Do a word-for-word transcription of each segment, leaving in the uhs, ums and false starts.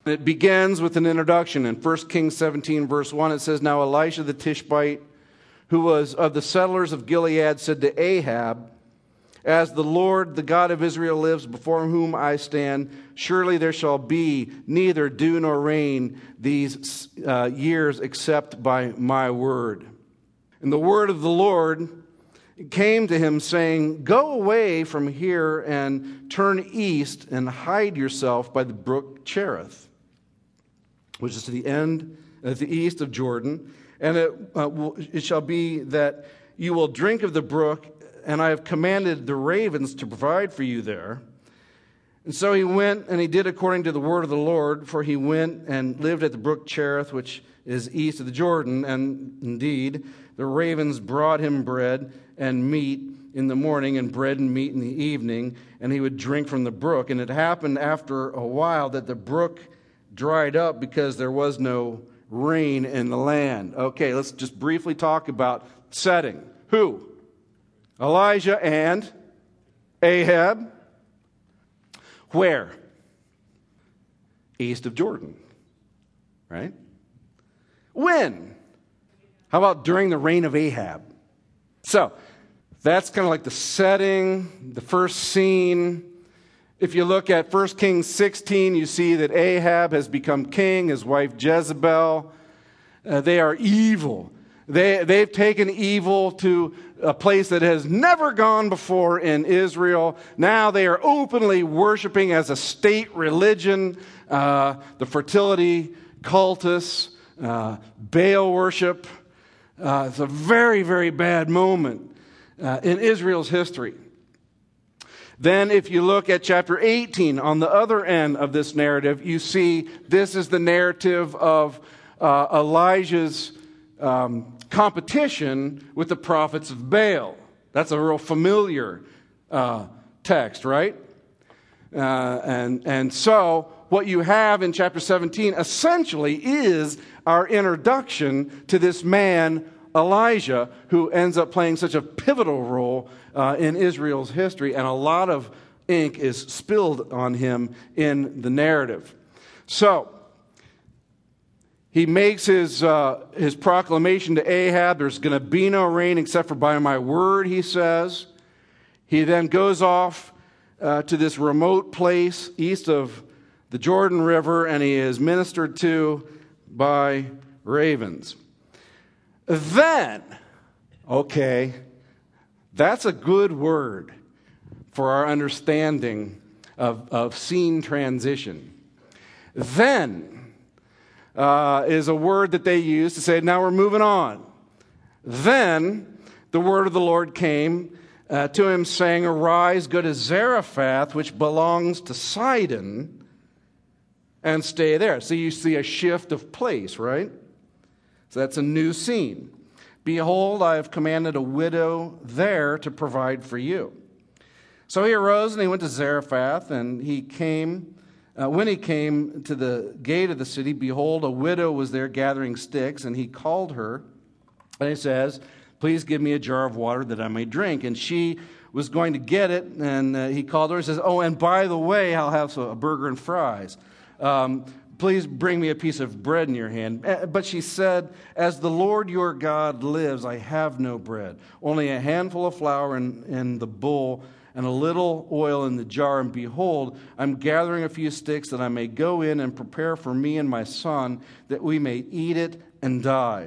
It begins with an introduction. In First Kings seventeen, verse one, it says, "Now Elisha the Tishbite, who was of the settlers of Gilead, said to Ahab, 'As the Lord, the God of Israel lives, before whom I stand, surely there shall be neither dew nor rain these uh, years except by my word.' And the word of the Lord came to him, saying, 'Go away from here and turn east and hide yourself by the brook Cherith, which is to the end, at the east of Jordan. And it, uh, will, it shall be that you will drink of the brook, and I have commanded the ravens to provide for you there.' And so he went, and he did according to the word of the Lord, for he went and lived at the brook Cherith, which is east of the Jordan. And indeed, the ravens brought him bread and meat in the morning, and bread and meat in the evening, and he would drink from the brook. And it happened after a while that the brook dried up because there was no rain in the land." Okay, let's just briefly talk about setting. Who? Elijah and Ahab. Where? East of Jordan. Right? When? How about during the reign of Ahab? So, that's kind of like the setting, the first scene. If you look at First Kings sixteen, you see that Ahab has become king, his wife Jezebel. Uh, they are evil. They, they've taken evil to a place that has never gone before in Israel. Now they are openly worshiping as a state religion, uh, the fertility cultists, uh, Baal worship. Uh, it's a very, very bad moment uh, in Israel's history. Then if you look at chapter eighteen, on the other end of this narrative, you see this is the narrative of uh, Elijah's um, competition with the prophets of Baal. That's a real familiar uh, text, right? Uh, and, and so what you have in chapter seventeen essentially is our introduction to this man, Elijah, who ends up playing such a pivotal role uh, in Israel's history, and a lot of ink is spilled on him in the narrative. So, he makes his uh, his proclamation to Ahab. There's going to be no rain except for by my word, he says. He then goes off uh, to this remote place east of the Jordan River, and he is ministered to by ravens. Then, okay, that's a good word for our understanding of, of scene transition. Then uh, is a word that they use to say, now we're moving on. Then the word of the Lord came uh, to him, saying, arise, go to Zarephath, which belongs to Sidon, and stay there. So you see a shift of place, right? So that's a new scene. Behold, I have commanded a widow there to provide for you. So he arose and he went to Zarephath, and he came, uh, when he came to the gate of the city, behold, a widow was there gathering sticks, and he called her, and he says, please give me a jar of water that I may drink. And she was going to get it, and uh, he called her and says, oh, and by the way, I'll have a burger and fries. Um, Please bring me a piece of bread in your hand. But she said, as the Lord your God lives, I have no bread, only a handful of flour in, in the bowl and a little oil in the jar. And behold, I'm gathering a few sticks that I may go in and prepare for me and my son, that we may eat it and die.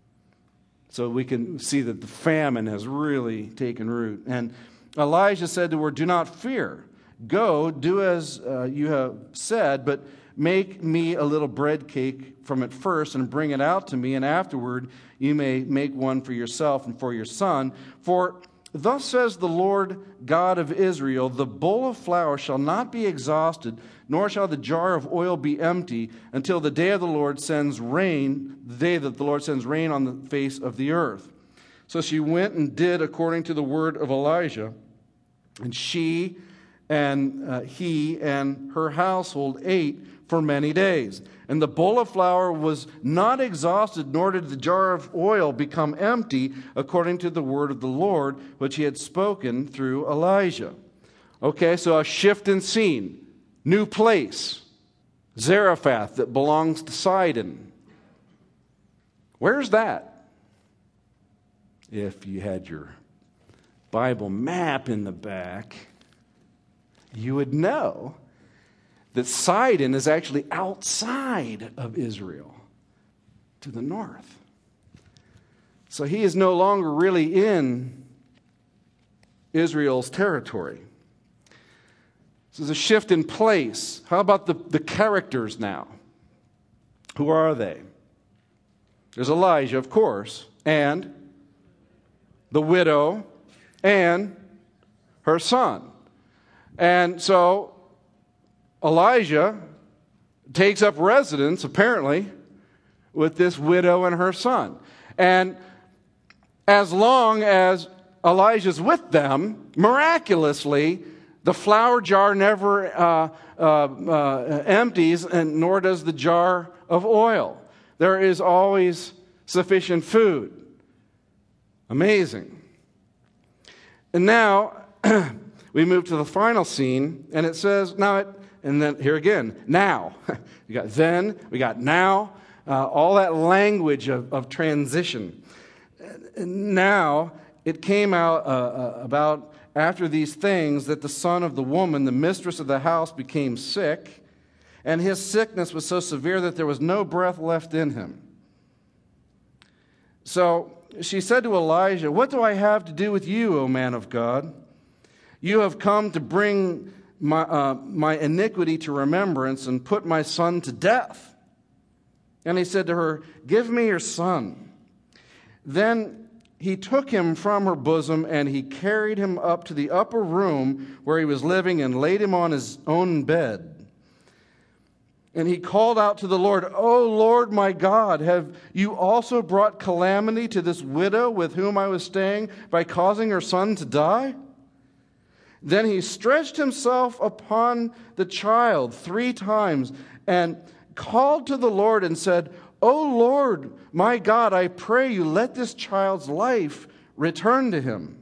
So we can see that the famine has really taken root. And Elijah said to her, do not fear. Go, do as uh, you have said, but make me a little bread cake from it first and bring it out to me, and afterward you may make one for yourself and for your son. For thus says the Lord God of Israel, the bowl of flour shall not be exhausted, nor shall the jar of oil be empty, until the day of the Lord sends rain, the day that the Lord sends rain on the face of the earth. So she went and did according to the word of Elijah, and she and uh, he and her household ate for many days. And the bowl of flour was not exhausted, nor did the jar of oil become empty, according to the word of the Lord, which he had spoken through Elijah. Okay, so a shift in scene, new place, Zarephath that belongs to Sidon. Where's that? If you had your Bible map in the back, you would know that Sidon is actually outside of Israel, to the north. So he is no longer really in Israel's territory. This is a shift in place. How about the, the characters now? Who are they? There's Elijah, of course, and the widow, and her son. And so Elijah takes up residence, apparently, with this widow and her son. And as long as Elijah's with them, miraculously, the flour jar never uh, uh, uh, empties, and nor does the jar of oil. There is always sufficient food. Amazing. And now we move to the final scene, and it says, now, it, and then here again, now. We got then, we got now, uh, all that language of, of transition. Now, it came out uh, uh, about after these things that the son of the woman, the mistress of the house, became sick, and his sickness was so severe that there was no breath left in him. So she said to Elijah, "What do I have to do with you, O man of God? You have come to bring my, uh, my iniquity to remembrance and put my son to death." And he said to her, "Give me your son." Then he took him from her bosom, and he carried him up to the upper room where he was living and laid him on his own bed. And he called out to the Lord, "O Lord my God, have you also brought calamity to this widow with whom I was staying by causing her son to die?" Then he stretched himself upon the child three times and called to the Lord and said, "O Lord, my God, I pray you, let this child's life return to him."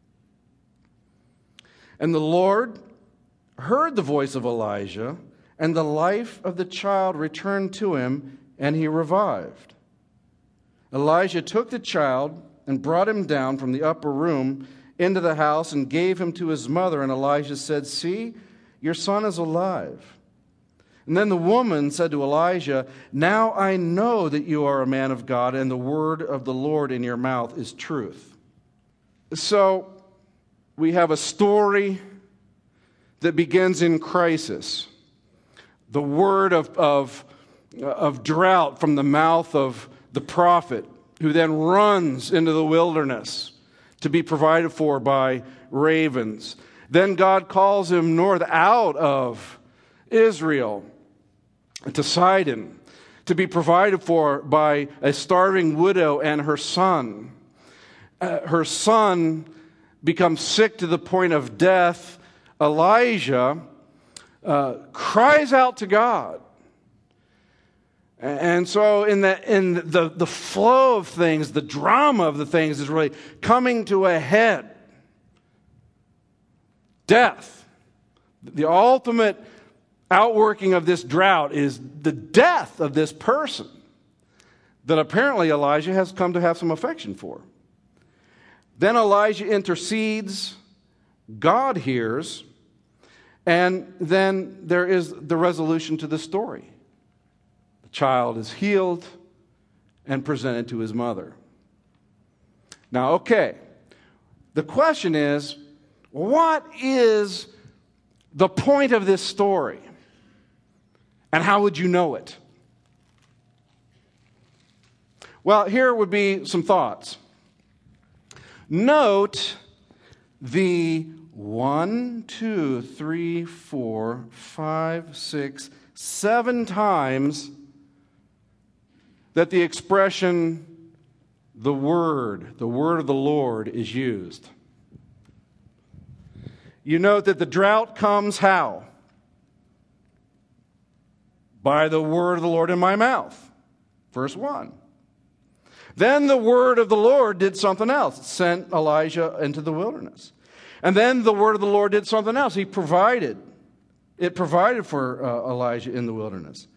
And the Lord heard the voice of Elijah, and the life of the child returned to him, and he revived. Elijah took the child and brought him down from the upper room into the house and gave him to his mother. And Elijah said, "See, your son is alive." And then the woman said to Elijah, "Now I know that you are a man of God, and the word of the Lord in your mouth is truth." So we have a story that begins in crisis. The word of, of, of drought from the mouth of the prophet, who then runs into the wilderness to be provided for by ravens. Then God calls him north out of Israel to Sidon, to be provided for by a starving widow and her son. Uh, her son becomes sick to the point of death. Elijah uh, cries out to God. And so in the, in the, the flow of things, the drama of the things is really coming to a head. Death. The ultimate outworking of this drought is the death of this person that apparently Elijah has come to have some affection for. Then Elijah intercedes, God hears, and then there is the resolution to the story. The child is healed and presented to his mother. Now, okay, the question is, what is the point of this story? And how would you know it? Well, here would be some thoughts. Note the one, two, three, four, five, six, seven times that the expression, the word, the word of the Lord is used. You note that the drought comes how? By the word of the Lord in my mouth. Verse one. Then the word of the Lord did something else. It sent Elijah into the wilderness. And then the word of the Lord did something else. He provided. It provided for uh, Elijah in the wilderness.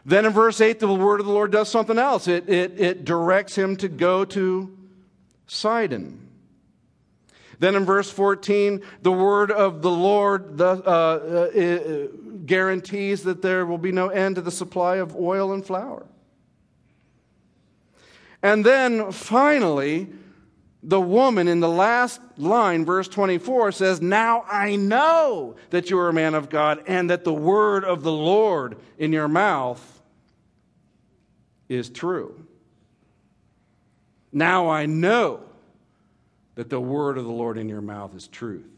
Then in verse eight, the word of the Lord does something else. It, it, it directs him to go to Sidon. Then in verse fourteen, the word of the Lord the, uh, uh, guarantees that there will be no end to the supply of oil and flour. And then finally, the woman in the last line, verse twenty-four, says, "Now I know that you are a man of God and that the word of the Lord in your mouth is true." Now I know that the word of the Lord in your mouth is truth.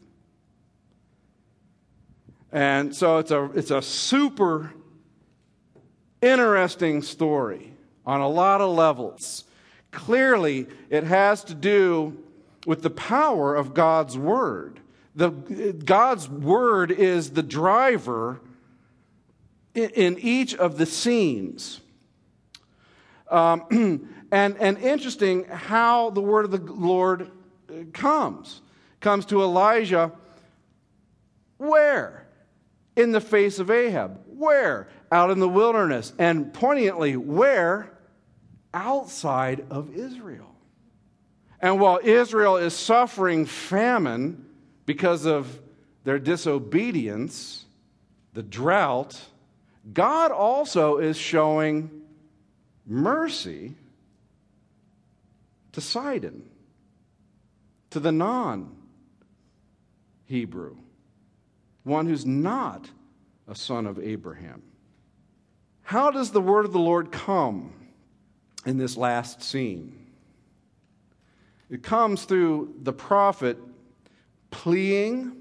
And so it's a, it's a super interesting story on a lot of levels. Clearly, it has to do with the power of God's Word. The, God's Word is the driver in, in each of the scenes. Um, and, and interesting how the Word of the Lord comes. Comes to Elijah. Where? In the face of Ahab. Where? Out in the wilderness. And poignantly, where? Outside of Israel. And while Israel is suffering famine because of their disobedience, the drought, God also is showing mercy to Sidon, to the non-Hebrew, one who's not a son of Abraham. How does the word of the Lord come in this last scene? It comes through the prophet pleading,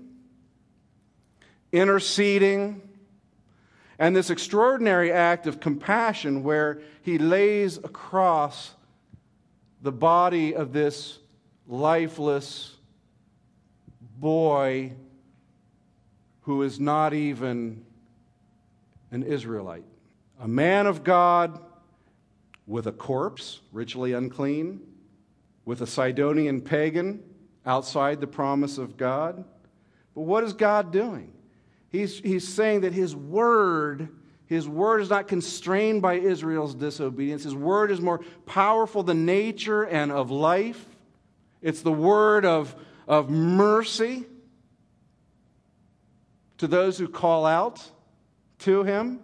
interceding, and this extraordinary act of compassion where he lays across the body of this lifeless boy who is not even an Israelite. A man of God with a corpse, ritually unclean, with a Sidonian pagan outside the promise of God. But what is God doing? He's, he's saying that His Word, His Word is not constrained by Israel's disobedience. His Word is more powerful than nature and of life. It's the Word of, of mercy to those who call out to Him.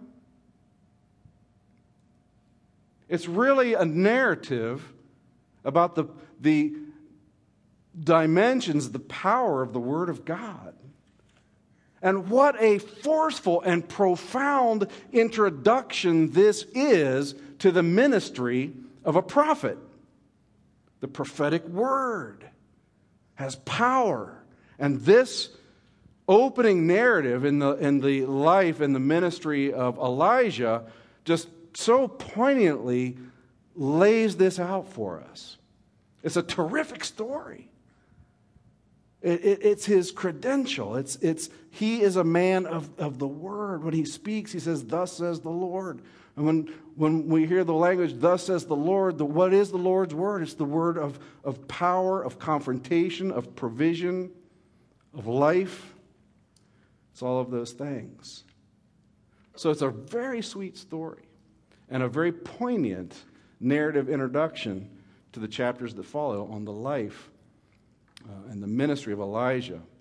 It's really a narrative about the, the dimensions, the power of the Word of God. And what a forceful and profound introduction this is to the ministry of a prophet. The prophetic word has power. And this opening narrative in the, in the life and the ministry of Elijah just so poignantly lays this out for us. It's a terrific story. It, it, it's his credential. It's, it's, he is a man of, of the word. When he speaks, he says, "Thus says the Lord." And when, when we hear the language, "Thus says the Lord," the, what is the Lord's word? It's the word of, of power, of confrontation, of provision, of life. It's all of those things. So it's a very sweet story and a very poignant narrative introduction to the chapters that follow on the life uh, and the ministry of Elijah.